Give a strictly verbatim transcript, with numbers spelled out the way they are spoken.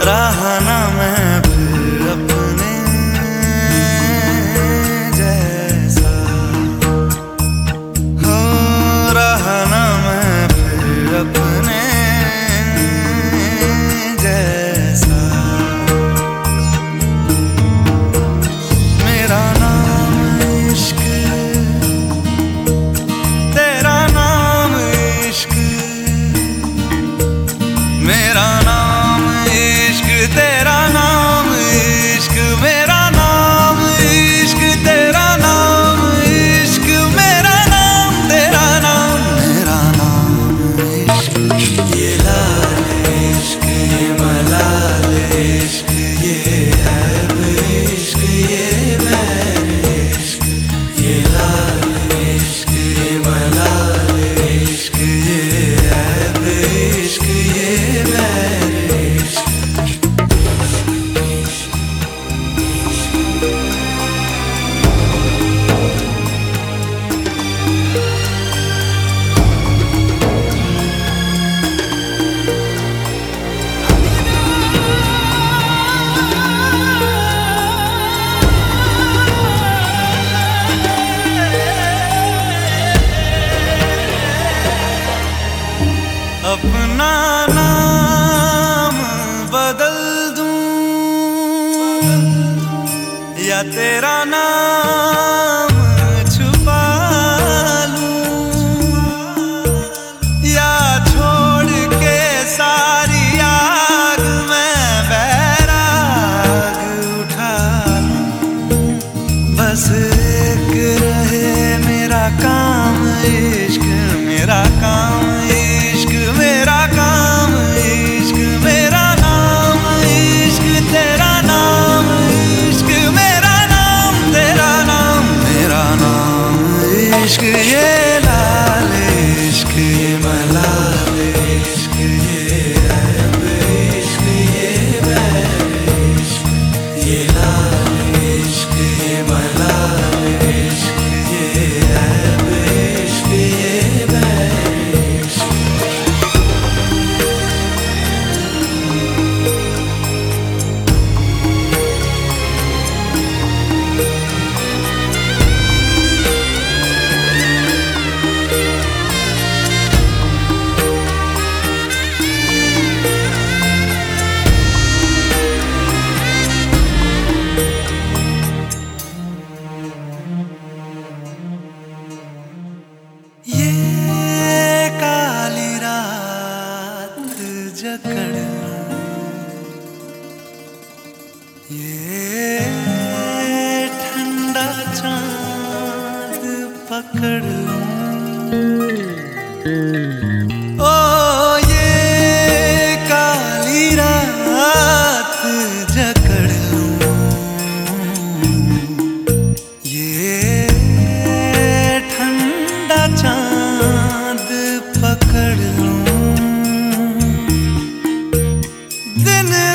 रहा ना मैं फिर अपने जैसा, हो रहा ना मैं फिर अपने जैसा। मेरा नाम इश्क, तेरा नाम इश्क, मेरा नाम इश्क, तेरा नाम इश्क, मेरा नाम इश्क, तेरा नाम इश्क, मेरा नाम तेरा नाम, मेरा नाम इश्क। ये लाल इश्क, ये मलाल इश्क, ये ऐब इश्क, ये बैर इश्क। ये लाल इश्क, ये मलाल इश्क, ये ऐब इश्क, ये बैर इश्क। अपना नाम बदल दूं या तेरा नाम छुपा लूं, या छोड़ के सारी आग में बैराग उठा लूं। बस एक रहे मेरा काम इश्क, मेरा काम इश्क, मेरा काम इश्क, मेरा नाम इश्क, तेरा नाम इश्क, मेरा नाम तेरा नाम, मेरा नाम इश्क। ये लाल इश्क, ये मलाल इश्क, ये ऐब इश्क, ये बैर इश्क। ये लाल इश्क, ये मलाल इश्क, ये ऐब इश्क, ये बैर इश्क। ये काली रात जकड़ लूं, ये ठंडा चांद पकड़ लूं, ओ ये काली रात जकड़ लूं, ये ठंडा चांद पकड़ लूं। दिन